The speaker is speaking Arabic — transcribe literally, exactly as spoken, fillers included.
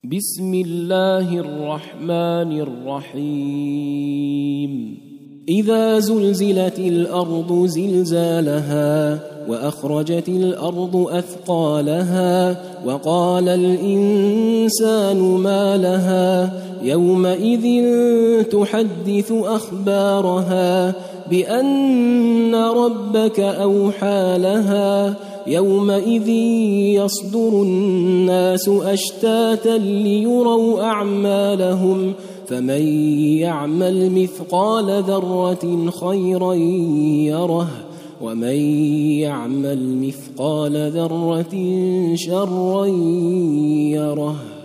بسم الله الرحمن الرحيم إذا زلزلت الأرض زلزالها وأخرجت الأرض أثقالها وقال الإنسان ما لها يومئذ تحدث أخبارها بأن ربك أوحى لها يومئذ يصدر الناس أشتاتا ليروا أعمالهم فمن يعمل مثقال ذرة خيرا يره ومن يعمل مثقال ذرة شرا يره.